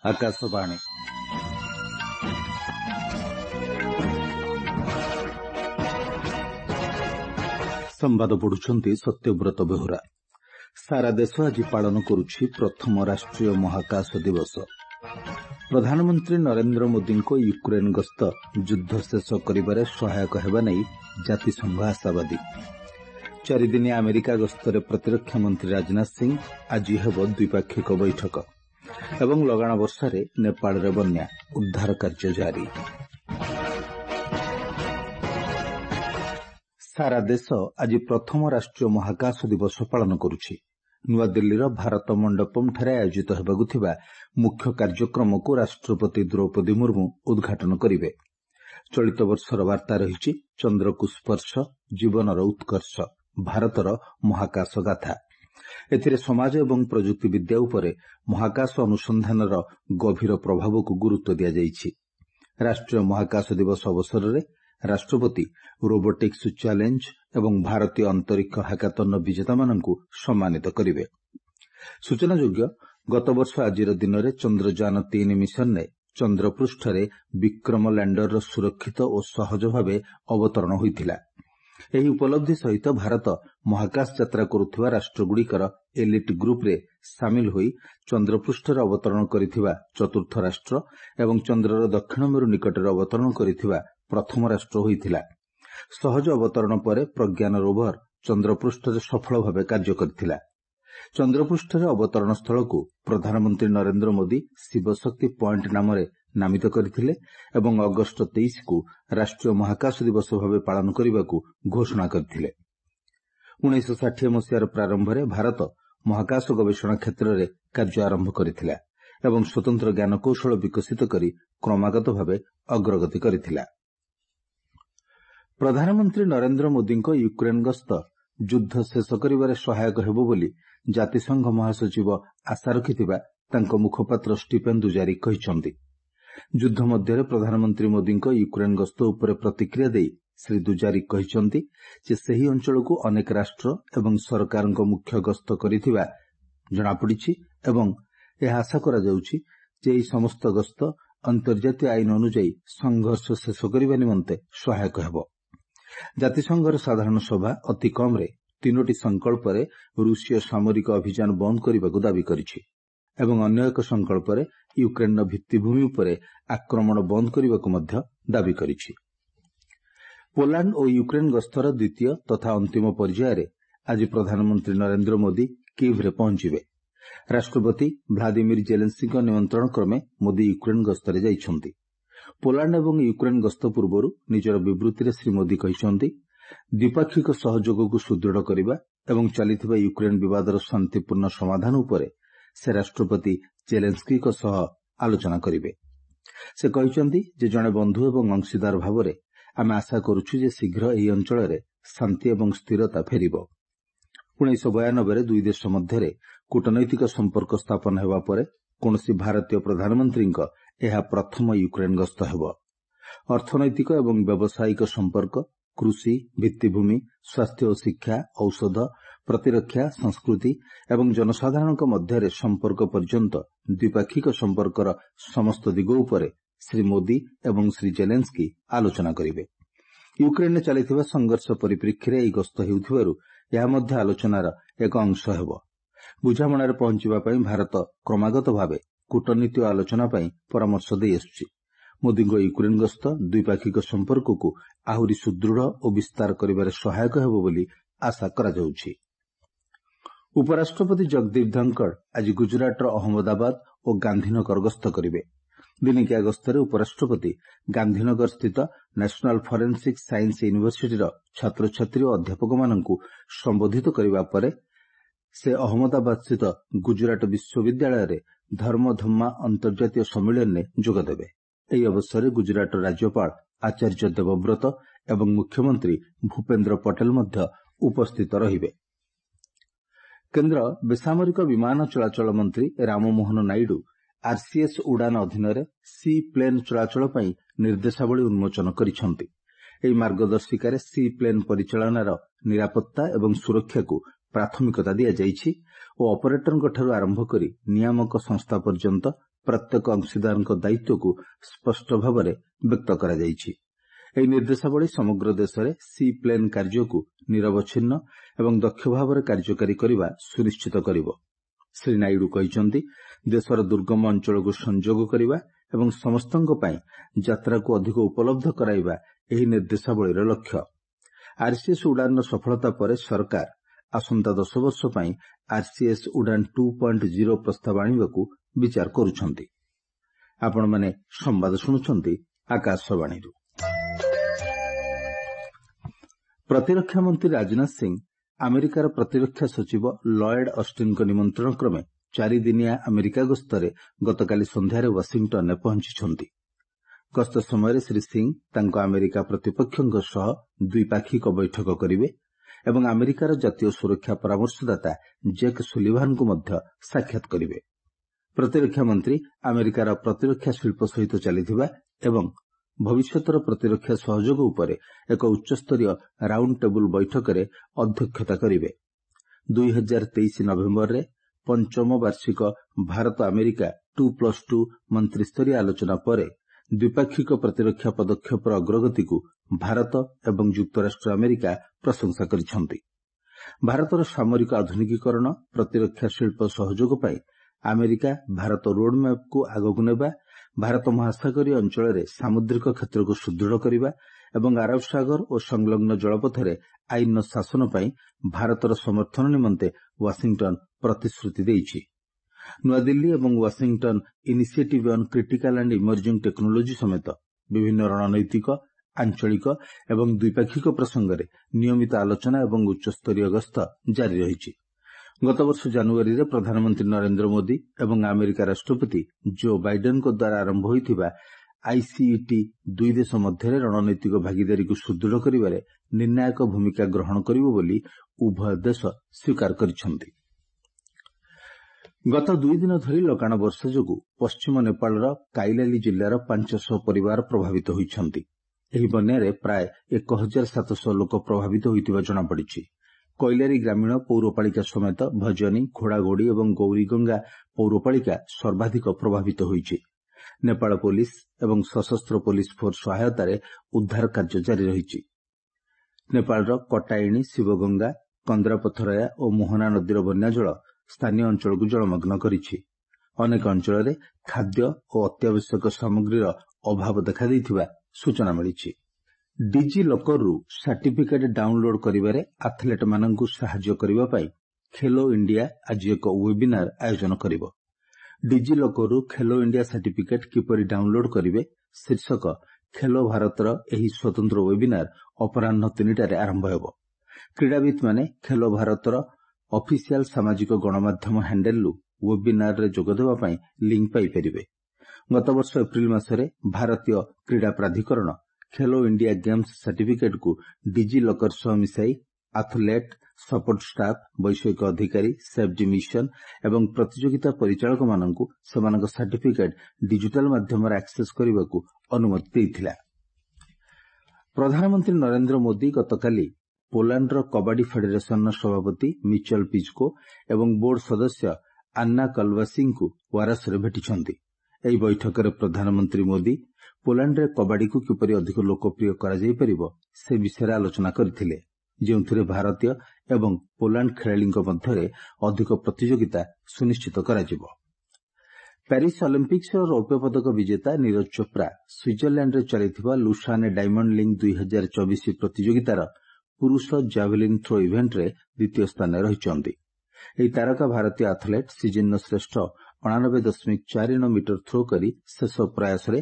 ଆକାଶବାଣୀ ସମ୍ବାଦ ପଢୁଛନ୍ତି ସତ୍ୟବ୍ରତ ବେହୁରା। ସାରା ଦେଶ ଆଜି ପାଳନ କରୁଛି ପ୍ରଥମ ରାଷ୍ଟ୍ରୀୟ ମହାକାଶ ଦିବସ। ପ୍ରଧାନମନ୍ତ୍ରୀ ନରେନ୍ଦ୍ର ମୋଦିଙ୍କ ୟୁକ୍ରେନ୍ ଗସ୍ତ ଯୁଦ୍ଧ ଶେଷ କରିବାରେ ସହାୟକ ହେବା ନେଇ ଜାତିସଂଘ ଆଶାବାଦୀ। 4 ଦିନିଆ ଆମେରିକା ଗସ୍ତରେ ପ୍ରତିରକ୍ଷା ମନ୍ତ୍ରୀ ରାଜନାଥ ସିଂ ଆଜି ହେବ ଦ୍ୱିପାକ୍ଷିକ ବୈଠକ ଏବଂ ଲଗାଣ ବର୍ଷାରେ ନେପାଳରେ ବନ୍ୟା, ଉଦ୍ଧାର କାର୍ଯ୍ୟ ଜାରି। ସାରା ଦେଶ ଆଜି ପ୍ରଥମ ରାଷ୍ଟ୍ରୀୟ ମହାକାଶ ଦିବସ ପାଳନ କରୁଛି। ନୂଆଦିଲ୍ଲୀର ଭାରତ ମଣ୍ଡପମ୍ଠାରେ ଆୟୋଜିତ ହେବାକୁ ଥିବା ମୁଖ୍ୟ କାର୍ଯ୍ୟକ୍ରମକୁ ରାଷ୍ଟ୍ରପତି ଦ୍ରୌପଦୀ ମୁର୍ମୁ ଉଦ୍ଘାଟନ କରିବେ। ଚଳିତ ବର୍ଷର ବାର୍ତ୍ତା ରହିଛି ଚନ୍ଦ୍ରକୁ ସ୍ପର୍ଶ, ଜୀବନର ଉତ୍କର୍ଷ, ଭାରତର ମହାକାଶ ଗାଥା। ଏଥିରେ ସମାଜ ଏବଂ ପ୍ରଯୁକ୍ତି ବିଦ୍ୟା ଉପରେ ମହାକାଶ ଅନୁସନ୍ଧାନର ଗଭୀର ପ୍ରଭାବକୁ ଗୁରୁତ୍ୱ ଦିଆଯାଇଛି। ରାଷ୍ଟ୍ରୀୟ ମହାକାଶ ଦିବସ ଅବସରରେ ରାଷ୍ଟ୍ରପତି ରୋବୋଟିକ୍ସ ଚ୍ୟାଲେଞ୍ଜ ଏବଂ ଭାରତୀୟ ଅନ୍ତରୀକ୍ଷ ହାକାଥନ୍ର ବିଜେତାମାନଙ୍କୁ ସମ୍ମାନିତ କରିବେ। ସୂଚନାଯୋଗ୍ୟ, ଗତବର୍ଷ ଆଜିର ଦିନରେ ଚନ୍ଦ୍ରଯାନ-3 ମିଶନରେ ଚନ୍ଦ୍ରପୃଷ୍ଠରେ ବିକ୍ରମ ଲ୍ୟାଣ୍ଡରର ସୁରକ୍ଷିତ ଓ ସହଜ ଭାବେ ଅବତରଣ ହୋଇଥିଲା। ଏହି ଉପଲବ୍ଧି ସହିତ ଭାରତ ମହାକାଶ ଯାତ୍ରା କରୁଥିବା ରାଷ୍ଟ୍ରଗୁଡ଼ିକର ଏଲିଟ୍ ଗ୍ରୁପ୍ରେ ସାମିଲ ହୋଇ ଚନ୍ଦ୍ରପୃଷ୍ଠରେ ଅବତରଣ କରିଥିବା ଚତୁର୍ଥ ରାଷ୍ଟ୍ର ଏବଂ ଚନ୍ଦ୍ରର ଦକ୍ଷିଣ ମେରୁ ନିକଟରେ ଅବତରଣ କରିଥିବା ପ୍ରଥମ ରାଷ୍ଟ୍ର ହୋଇଥିଲା। ସହଜ ଅବତରଣ ପରେ ପ୍ରଜ୍ଞାନ ରୋଭର ଚନ୍ଦ୍ରପୃଷ୍ଠରେ ସଫଳ ଭାବେ କାର୍ଯ୍ୟ କରିଥିଲା। ଚନ୍ଦ୍ରପୃଷ୍ଠରେ ଅବତରଣ ସ୍ଥଳକୁ ପ୍ରଧାନମନ୍ତ୍ରୀ ନରେନ୍ଦ୍ର ମୋଦି ଶିବଶକ୍ତି ପଏଣ୍ଟ ନାମରେ ନାମିତ କରିଥିଲେ ଏବଂ ଅଗଷ୍ଟ 23କୁ ରାଷ୍ଟ୍ରୀୟ ମହାକାଶ ଦିବସ ଭାବେ ପାଳନ କରିବାକୁ ଘୋଷଣା କରିଥିଲେ। 1960 ମସିହାର ପ୍ରାରମ୍ଭରେ ଭାରତ ମହାକାଶ ଗବେଷଣା କ୍ଷେତ୍ରରେ କାର୍ଯ୍ୟ ଆରମ୍ଭ କରିଥିଲା ଏବଂ ସ୍ୱତନ୍ତ୍ର ଜ୍ଞାନକୌଶଳ ବିକଶିତ କରି କ୍ରମାଗତ ଭାବେ ଅଗ୍ରଗତି କରିଥିଲା। ପ୍ରଧାନମନ୍ତ୍ରୀ ନରେନ୍ଦ୍ର ମୋଦିଙ୍କ ୟୁକ୍ରେନ୍ ଗସ୍ତ ଯୁଦ୍ଧ ଶେଷ କରିବାରେ ସହାୟକ ହେବ ବୋଲି ଜାତିସଂଘ ମହାସଚିବ ଆଶା ରଖିଥିବା ତାଙ୍କ ମୁଖପାତ୍ର ଷ୍ଟିଫେନ୍ ଦୁଜାରିକ୍ କହିଛନ୍ତି। ଯୁଦ୍ଧ ମଧ୍ୟରେ ପ୍ରଧାନମନ୍ତ୍ରୀ ମୋଦିଙ୍କ ୟୁକ୍ରେନ୍ ଗସ୍ତ ଉପରେ ପ୍ରତିକ୍ରିୟା ଦେଇ ଶ୍ରୀ ଦୁଜାରିକ୍ କହିଛନ୍ତି ଯେ ସେହି ଅଞ୍ଚଳକୁ ଅନେକ ରାଷ୍ଟ୍ର ଏବଂ ସରକାରଙ୍କ ମୁଖ୍ୟ ଗସ୍ତ କରିଥିବା ଜଣାପଡ଼ିଛି ଏବଂ ଏହା ଆଶା କରାଯାଉଛି ଯେ ଏହି ସମସ୍ତ ଗସ୍ତ ଅନ୍ତର୍ଜାତୀୟ ଆଇନ ଅନୁଯାୟୀ ସଂଘର୍ଷ ଶେଷ କରିବା ନିମନ୍ତେ ସହାୟକ ହେବ। ଜାତିସଂଘର ସାଧାରଣ ସଭା ଅତି କମ୍ରେ 3ଟି ସଂକଳ୍ପରେ ରୁଷୀୟ ସାମରିକ ଅଭିଯାନ ବନ୍ଦ କରିବାକୁ ଦାବି କରିଛି ଏବଂ ଅନ୍ୟ ଏକ ସଂକଳ୍ପରେ ୟୁକ୍ରେନ୍ର ଭିତ୍ତିଭୂମି ଉପରେ ଆକ୍ରମଣ ବନ୍ଦ କରିବାକୁ ମଧ୍ୟ ଦାବି କରିଛି। ପୋଲାଣ୍ଡ ଓ ୟୁକ୍ରେନ୍ ଗସ୍ତର ଦ୍ୱିତୀୟ ତଥା ଅନ୍ତିମ ପର୍ଯ୍ୟାୟରେ ଆଜି ପ୍ରଧାନମନ୍ତ୍ରୀ ନରେନ୍ଦ୍ର ମୋଦି କିଭ୍ରେ ପହଞ୍ଚିବେ। ରାଷ୍ଟ୍ରପତି ଭ୍ଲାଦିମିର୍ ଜେଲେନ୍ସ୍କିଙ୍କ ନିମନ୍ତ୍ରଣ କ୍ରମେ ମୋଦି ୟୁକ୍ରେନ୍ ଗସ୍ତରେ ଯାଇଛନ୍ତି। ପୋଲାଣ୍ଡ ଏବଂ ୟୁକ୍ରେନ୍ ଗସ୍ତ ପୂର୍ବରୁ ନିଜର ବିବୃତ୍ତିରେ ଶ୍ରୀ ମୋଦି କହିଛନ୍ତି, ଦ୍ୱିପାକ୍ଷିକ ସହଯୋଗକୁ ସୁଦୃଢ଼ କରିବା ଏବଂ ଚାଲିଥିବା ୟୁକ୍ରେନ୍ ବିବାଦର ଶାନ୍ତିପୂର୍ଣ୍ଣ ସମାଧାନ ଉପରେ ସେ ରାଷ୍ଟ୍ରପତି ଜେଲେନ୍ସ୍କିଙ୍କ ସହ ଆଲୋଚନା କରିବେ। ସେ କହିଛନ୍ତି ଯେ ଜଣେ ବନ୍ଧୁ ଏବଂ ଅଂଶୀଦାର ଭାବରେ ଆମେ ଆଶା କରୁଛୁ ଯେ ଶୀଘ୍ର ଏହି ଅଞ୍ଚଳରେ ଶାନ୍ତି ଏବଂ ସ୍ଥିରତା ଫେରିବ। 1992ରେ ଦୁଇ ଦେଶ ମଧ୍ୟରେ କୂଟନୈତିକ ସମ୍ପର୍କ ସ୍ଥାପନ ହେବା ପରେ କୌଣସି ଭାରତୀୟ ପ୍ରଧାନମନ୍ତ୍ରୀଙ୍କ ଏହା ପ୍ରଥମ ୟୁକ୍ରେନ୍ ଗସ୍ତ ହେବ। ଅର୍ଥନୈତିକ ଏବଂ ବ୍ୟବସାୟିକ ସମ୍ପର୍କ, କୃଷି, ଭିତ୍ତିଭୂମି, ସ୍ୱାସ୍ଥ୍ୟ ଓ ଶିକ୍ଷା, ଔଷଧ, ପ୍ରତିରକ୍ଷା, ସଂସ୍କୃତି ଏବଂ ଜନସାଧାରଣଙ୍କ ମଧ୍ୟରେ ସମ୍ପର୍କ ପର୍ଯ୍ୟନ୍ତ ଦ୍ୱିପାକ୍ଷିକ ସମ୍ପର୍କର ସମସ୍ତ ଦିଗ ଉପରେ ଶ୍ରୀ ମୋଦି ଏବଂ ଶ୍ରୀ ଜେଲେନ୍ସ୍କି ଆଲୋଚନା କରିବେ। ୟୁକ୍ରେନ୍ରେ ଚାଲିଥିବା ସଂଘର୍ଷ ପରିପ୍ରେକ୍ଷୀରେ ଏହି ଗସ୍ତ ହେଉଥିବାରୁ ଏହା ମଧ୍ୟ ଆଲୋଚନାର ଏକ ଅଂଶ ହେବ। ବୁଝାମଣାରେ ପହଞ୍ଚିବା ପାଇଁ ଭାରତ କ୍ରମାଗତ ଭାବେ କୂଟନୀତି ଓ ଆଲୋଚନା ପାଇଁ ପରାମର୍ଶ ଦେଇ ଆସୁଛି। ମୋଦିଙ୍କ ୟୁକ୍ରେନ୍ ଗସ୍ତ ଦ୍ୱିପାକ୍ଷିକ ସମ୍ପର୍କକୁ ଆହୁରି ସୁଦୃଢ଼ ଓ ବିସ୍ତାର କରିବାରେ ସହାୟକ ହେବ ବୋଲି ଆଶା କରାଯାଉଛି। ଉପରାଷ୍ଟ୍ରପତି ଜଗଦୀପ ଧଙ୍କଡ଼ ଆଜି ଗୁଜରାଟର ଅହମ୍ମଦାବାଦ ଓ ଗାନ୍ଧୀନଗର ଗସ୍ତ କରିବେ। ଦିନିକିଆ ଗସ୍ତରେ ଉପରାଷ୍ଟ୍ରପତି ଗାନ୍ଧୀନଗର ସ୍ଥିତ ନ୍ୟାସନାଲ୍ ଫରେନ୍ସିକ୍ ସାଇନ୍ସ ୟୁନିଭର୍ସିଟିର ଛାତ୍ରଛାତ୍ରୀ ଓ ଅଧ୍ୟାପକମାନଙ୍କୁ ସମ୍ବୋଧିତ କରିବା ପରେ ସେ ଅହମ୍ମଦାବାଦ ସ୍ଥିତ ଗୁଜରାଟ ବିଶ୍ୱବିଦ୍ୟାଳୟରେ ଧର୍ମଧମ୍ମା ଅନ୍ତର୍ଜାତୀୟ ସମ୍ମିଳନୀରେ ଯୋଗଦେବେ। ଏହି ଅବସରରେ ଗୁଜରାଟର ରାଜ୍ୟପାଳ ଆଚାର୍ଯ୍ୟ ଦେବବ୍ରତ ଏବଂ ମୁଖ୍ୟମନ୍ତ୍ରୀ ଭୂପେନ୍ଦ୍ର ପଟେଲ ମଧ୍ୟ ଉପସ୍ଥିତ ରହିବେ। କେନ୍ଦ୍ର ବେସାମରିକ ବିମାନ ଚଳାଚଳ ମନ୍ତ୍ରୀ ରାମମୋହନ ନାଇଡୁ ଆର୍ସିଏସ୍ ଉଡ଼ାନ ଅଧୀନରେ ସି ପ୍ଲେନ୍ ଚଳାଚଳ ପାଇଁ ନିର୍ଦ୍ଦେଶାବଳୀ ଉନ୍ମୋଚନ କରିଛନ୍ତି। ଏହି ମାର୍ଗଦର୍ଶିକାରେ ସି ପ୍ଲେନ୍ ପରିଚାଳନାର ନିରାପତ୍ତା ଏବଂ ସୁରକ୍ଷାକୁ ପ୍ରାଥମିକତା ଦିଆଯାଇଛି ଓ ଅପରେଟରଙ୍କଠାରୁ ଆରମ୍ଭ କରି ନିୟାମକ ସଂସ୍ଥା ପର୍ଯ୍ୟନ୍ତ ପ୍ରତ୍ୟେକ ଅଂଶୀଦାରଙ୍କ ଦାୟିତ୍ୱକୁ ସ୍ପଷ୍ଟ ଭାବରେ ବ୍ୟକ୍ତ କରାଯାଇଛି। ଏହି ନିର୍ଦ୍ଦେଶାବଳୀ ସମଗ୍ର ଦେଶରେ ସି ପ୍ଲେନ୍ କାର୍ଯ୍ୟକୁ ନିରବଚ୍ଛିନ୍ନ ଏବଂ ଦକ୍ଷ ଭାବରେ କାର୍ଯ୍ୟକାରୀ କରିବା ସୁନିଶ୍ଚିତ କରିବ। ଶ୍ରୀ ନାଇଡୁ କହିଛନ୍ତି, ଦେଶର ଦୁର୍ଗମ ଅଞ୍ଚଳକୁ ସଂଯୋଗ କରିବା ଏବଂ ସମସ୍ତଙ୍କ ପାଇଁ ଯାତ୍ରାକୁ ଅଧିକ ଉପଲବ୍ଧ କରାଇବା ଏହି ନିର୍ଦ୍ଦେଶାବଳୀର ଲକ୍ଷ୍ୟ। ଆର୍ସିଏସ୍ ଉଡ଼ାନର ସଫଳତା ପରେ ସରକାର ଆସନ୍ତା 10 ବର୍ଷ ପାଇଁ ଆର୍ସିଏସ୍ ଉଡ଼ାନ 2.0 ପ୍ରସ୍ତାବ ଆଣିବାକୁ ବିଚାର କରୁଛନ୍ତି। ଆପଣମାନେ ସମ୍ବାଦ ଶୁଣୁଛନ୍ତି ଆକାଶବାଣୀରୁ। ପ୍ରତିରକ୍ଷା ମନ୍ତ୍ରୀ ରାଜନାଥ ସିଂ ଆମେରିକାର ପ୍ରତିରକ୍ଷା ସଚିବ ଲୟଡ୍ ଅଷ୍ଟିନ୍ଙ୍କ ନିମନ୍ତ୍ରଣ କ୍ରମେ 4 ଦିନିଆ ଆମେରିକା ଗସ୍ତରେ ଗତକାଲି ସନ୍ଧ୍ୟାରେ ୱାଶିଂଟନରେ ପହଞ୍ଚିଛନ୍ତି। ଗସ୍ତ ସମୟରେ ଶ୍ରୀ ସିଂ ତାଙ୍କ ଆମେରିକା ପ୍ରତିପକ୍ଷଙ୍କ ସହ ଦ୍ୱିପାକ୍ଷିକ ବୈଠକ କରିବେ ଏବଂ ଆମେରିକାର ଜାତୀୟ ସୁରକ୍ଷା ପରାମର୍ଶଦାତା ଜେକ୍ ସୁଲିଭାନଙ୍କୁ ମଧ୍ୟ ସାକ୍ଷାତ କରିବେ। ପ୍ରତିରକ୍ଷା ମନ୍ତ୍ରୀ ଆମେରିକାର ପ୍ରତିରକ୍ଷା ଶିଳ୍ପ ସହିତ ଚାଲିଥିବା ଏବଂ ଭବିଷ୍ୟତର ପ୍ରତିରକ୍ଷା ସହଯୋଗ ଉପରେ ଏକ ଉଚ୍ଚସ୍ତରୀୟ ରାଉଣ୍ଡ ଟେବୁଲ ବୈଠକରେ ଅଧ୍ୟକ୍ଷତା କରିବେ। 2023 ନଭେମ୍ବରରେ ପଞ୍ଚମ ବାର୍ଷିକ ଭାରତ ଆମେରିକା 2+2 ମନ୍ତ୍ରୀସ୍ତରୀୟ ଆଲୋଚନା ପରେ ଦ୍ୱିପାକ୍ଷିକ ପ୍ରତିରକ୍ଷା ପଦକ୍ଷେପର ଅଗ୍ରଗତିକୁ ଭାରତ ଏବଂ ଯୁକ୍ତରାଷ୍ଟ୍ର ଆମେରିକା ପ୍ରଶଂସା କରିଛନ୍ତି। ଭାରତର ସାମରିକ ଆଧୁନିକୀକରଣ, ପ୍ରତିରକ୍ଷା ଶିଳ୍ପ ସହଯୋଗ ପାଇଁ ଆମେରିକା ଭାରତ ରୋଡ୍ମ୍ୟାପ୍କୁ ଆଗକୁ ନେବା, ଭାରତ ମହାସାଗରୀୟ ଅଞ୍ଚଳରେ ସାମୁଦ୍ରିକ କ୍ଷେତ୍ରକୁ ସୁଦୃଢ଼ କରିବା ଏବଂ ଆରବ ସାଗର ଓ ସଂଲଗ୍ନ ଜଳପଥରେ ଆଇନର ଶାସନ ପାଇଁ ଭାରତର ସମର୍ଥନ ନିମନ୍ତେ ୱାଶିଂଟନ ପ୍ରତିଶ୍ରୁତି ଦେଇଛି। ନୂଆଦିଲ୍ଲୀ ଏବଂ Washington initiative on critical and emerging technology ସମେତ ବିଭିନ୍ନ ରଣନୈତିକ, ଆଞ୍ଚଳିକ ଏବଂ ଦ୍ୱିପାକ୍ଷିକ ପ୍ରସଙ୍ଗରେ ନିୟମିତ ଆଲୋଚନା ଏବଂ ଉଚ୍ଚସ୍ତରୀୟ ଗସ୍ତ ଜାରି ରହିଛି। ଗତବର୍ଷ ଜାନୁଆରୀରେ ପ୍ରଧାନମନ୍ତ୍ରୀ ନରେନ୍ଦ୍ର ମୋଦି ଏବଂ ଆମେରିକା ରାଷ୍ଟ୍ରପତି ଜୋ ବାଇଡେନ୍ଙ୍କ ଦ୍ୱାରା ଆରମ୍ଭ ହୋଇଥିବା ଆଇସିଇଟି ଦୁଇ ଦେଶ ମଧ୍ୟରେ ରଣନୈତିକ ଭାଗିଦାରୀକୁ ସୁଦୃଢ଼ କରିବାରେ ନିର୍ଣ୍ଣାୟକ ଭୂମିକା ଗ୍ରହଣ କରିବ ବୋଲି ଉଭୟ ଦେଶ ସ୍ୱୀକାର କରିଛନ୍ତି। ଗତ 2 ଦିନ ଧରି ଲଗାଣ ବର୍ଷା ଯୋଗୁଁ ପଶ୍ଚିମ ନେପାଳର କାଇଲାଲି ଜିଲ୍ଲାର 500 ପରିବାର ପ୍ରଭାବିତ ହୋଇଛନ୍ତି। ଏହି ବନ୍ୟାରେ ପ୍ରାୟ 1700 ଲୋକ ପ୍ରଭାବିତ ହୋଇଥିବା ଜଣାପଡ଼ିଛି। କଇଲାରୀ ଗ୍ରାମୀଣ ପୌରପାଳିକା ସମେତ ଭଜନୀ, ଘୋଡ଼ାଘୋଡ଼ି ଏବଂ ଗୌରୀଗଙ୍ଗା ପୌରପାଳିକା ସର୍ବାଧିକ ପ୍ରଭାବିତ ହୋଇଛି। ନେପାଳ ପୋଲିସ ଏବଂ ସଶସ୍ତ୍ର ପୋଲିସ ଫୋର୍ସ ସହାୟତାରେ ଉଦ୍ଧାର କାର୍ଯ୍ୟ ଜାରି ରହିଛି। ନେପାଳର କଟାଇଣି, ଶିବଗଙ୍ଗା, କନ୍ଦ୍ରାପଥରୟା ଓ ମୋହନା ନଦୀର ବନ୍ୟାଜଳ ସ୍ଥାନୀୟ ଅଞ୍ଚଳକୁ ଜଳମଗ୍ନ କରିଛି। ଅନେକ ଅଞ୍ଚଳରେ ଖାଦ୍ୟ ଓ ଅତ୍ୟାବଶ୍ୟକ ସାମଗ୍ରୀର ଅଭାବ ଦେଖାଦେଇଥିବା ସୂଚନା ମିଳିଛି। ଡିଜି ଲକରରୁ ସାର୍ଟିଫିକେଟ୍ ଡାଉନଲୋଡ୍ କରିବାରେ ଆଥଲେଟ୍ମାନଙ୍କୁ ସାହାଯ୍ୟ କରିବା ପାଇଁ ଖେଲୋ ଇଣ୍ଡିଆ ଆଜି ଏକ ୱେବିନାର ଆୟୋଜନ କରିବ। ଡିଜି ଲକରରୁ ଖେଲୋ ଇଣ୍ଡିଆ ସାର୍ଟିଫିକେଟ୍ କିପରି ଡାଉନଲୋଡ୍ କରିବେ ଶୀର୍ଷକ ଖେଲୋ ଭାରତର ଏହି ସ୍ୱତନ୍ତ୍ର ୱେବିନାର ଅପରାହ୍ନ 3ଟାରେ ଆରମ୍ଭ ହେବ। କ୍ରୀଡ଼ାବିତ୍ମାନେ ଖେଲୋ ଭାରତର ଅଫିସିଆଲ ସାମାଜିକ ଗଣମାଧ୍ୟମ ହ୍ୟାଣ୍ଡେଲ୍ରୁ ୱେବିନାରରେ ଯୋଗଦେବା ପାଇଁ ଲିଙ୍କ୍ ପାଇପାରିବେ। ଗତବର୍ଷ ଏପ୍ରିଲ ମାସରେ ଭାରତୀୟ କ୍ରୀଡ଼ା ପ୍ରାଧିକରଣ ଖେଲୋ ଇଣ୍ଡିଆ ଗେମ୍ସ ସାର୍ଟିଫିକେଟ୍କୁ ଡିଜି ଲକର ସହ ମିଶାଇ ଆଥଲେଟ୍, ସପୋର୍ଟ ଷ୍ଟାଫ୍, ବୈଷୟିକ ଅଧିକାରୀ, ସେଫ୍ଟି ମିଶନ ଏବଂ ପ୍ରତିଯୋଗିତା ପରିଚାଳକମାନଙ୍କୁ ସେମାନଙ୍କ ସାର୍ଟିଫିକେଟ୍ ଡିଜିଟାଲ ମାଧ୍ୟମରେ ଆକ୍ସେସ୍ କରିବାକୁ ଅନୁମତି ଦେଇଥିଲା। ପ୍ରଧାନମନ୍ତ୍ରୀ ନରେନ୍ଦ୍ର ମୋଦି ଗତକାଲି ପୋଲାଣ୍ଡର କବାଡି ଫେଡେରେସନର ସଭାପତି ମିଚେଲ ପିଜ୍କୋ ଏବଂ ବୋର୍ଡ ସଦସ୍ୟ ଆନ୍ନା କଲଭାସିଙ୍କୁ ୱାରସରେ ଭେଟିଛନ୍ତି। ଏହି ବୈଠକରେ ପ୍ରଧାନମନ୍ତ୍ରୀ ମୋଦି ପୋଲାଣ୍ଡରେ କବାଡିକୁ କିପରି ଅଧିକ ଲୋକପ୍ରିୟ କରାଯାଇପାରିବ ସେ ବିଷୟରେ ଆଲୋଚନା କରିଥିଲେ, ଯେଉଁଥିରେ ଭାରତୀୟ ଏବଂ ପୋଲାଣ୍ଡ ଖେଳାଳିଙ୍କ ମଧ୍ୟରେ ଅଧିକ ପ୍ରତିଯୋଗିତା ସୁନିଶ୍ଚିତ କରାଯିବ। ପ୍ୟାରିସ୍ ଅଲିମ୍ପିକ୍ସର ରୌପ୍ୟ ପଦକ ବିଜେତା ନୀରଜ ଚୋପ୍ରା ସ୍ୱିଜରଲ୍ୟାଣ୍ଡରେ ଚାଲିଥିବା ଲୁସାନେ ଡାଇମଣ୍ଡ ଲିଗ୍ 2024 ପ୍ରତିଯୋଗିତାର ପୁରୁଷ ଜାଭେଲିନ୍ ଥ୍ରୋ ଇଭେଣ୍ଟରେ ଦ୍ୱିତୀୟ ସ୍ଥାନରେ ରହିଛନ୍ତି। ଏହି ତାରକା ଭାରତୀୟ ଆଥଲେଟ୍ ସିଜିନ୍ର ଶ୍ରେଷ୍ଠ 89.49 ମିଟର ଥ୍ରୋ କରି ଶେଷ ପ୍ରୟାସରେ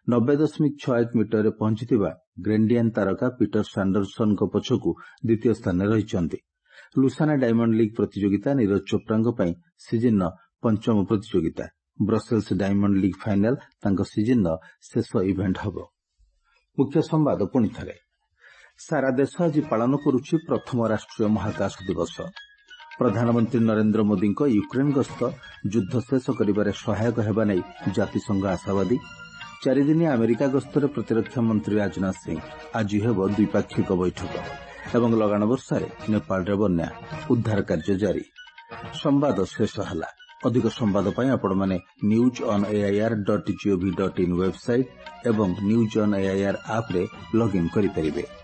90.61 ମିଟରରେ ପହଞ୍ଚିଥିବା ଗ୍ରେଣ୍ଡିଆନ୍ ତାରକା ପିଟର ସାଣ୍ଡରସନ୍ଙ୍କ ପଛକୁ ଦ୍ୱିତୀୟ ସ୍ଥାନରେ ରହିଛନ୍ତି। ଲୁସାନା ଡାଇମଣ୍ଡ ଲିଗ୍ ପ୍ରତିଯୋଗିତା ନୀରଜ ଚୋପ୍ରାଙ୍କ ପାଇଁ ସିଜିନ୍ର ପଞ୍ଚମ ପ୍ରତିଯୋଗିତା। ବ୍ରସେଲ୍ସ ଡାଇମଣ୍ଡ ଲିଗ୍ ଫାଇନାଲ ତାଙ୍କ ସିଜିନ୍ର ଶେଷ ଇଭେଣ୍ଟ ହେବ। ମୁଖ୍ୟ ସମ୍ବାଦ ପୁଣିଥରେ। ସାରା ଦେଶ ଆଜି ପାଳନ କରୁଛି ପ୍ରଥମ ରାଷ୍ଟ୍ରୀୟ ମହାକାଶ ଦିବସ। ପ୍ରଧାନମନ୍ତ୍ରୀ ନରେନ୍ଦ୍ର ମୋଦିଙ୍କ ୟୁକ୍ରେନ୍ ଗସ୍ତ ଯୁଦ୍ଧ ଶେଷ କରିବାରେ ସହାୟକ ହେବା ନେଇ ଜାତିସଂଘ ଆଶାବାଦୀ। 4 ଦିନିଆ ଆମେରିକା ଗସ୍ତରେ ପ୍ରତିରକ୍ଷା ମନ୍ତ୍ରୀ ରାଜନାଥ ସିଂ ଆଜି ହେବ ଦ୍ୱିପାକ୍ଷିକ ବୈଠକ ଏବଂ ଲଗାଣ ବର୍ଷାରେ ନେପାଳରେ ବନ୍ୟା, ଉଦ୍ଧାର କାର୍ଯ୍ୟ ଜାରି। ସମ୍ବାଦ ଶେଷ ହେଲା। ଅଧିକ ସମ୍ବାଦ ପାଇଁ ଆପଣମାନେ newsonair.gov.in ୱେବସାଇଟ୍ ଏବଂ ନ୍ୟୁଜ୍ ଅନ୍ ଏଆଇଆର୍ ଆପ୍ରେ ଲଗ୍ଇନ୍ କରିପାରିବେ।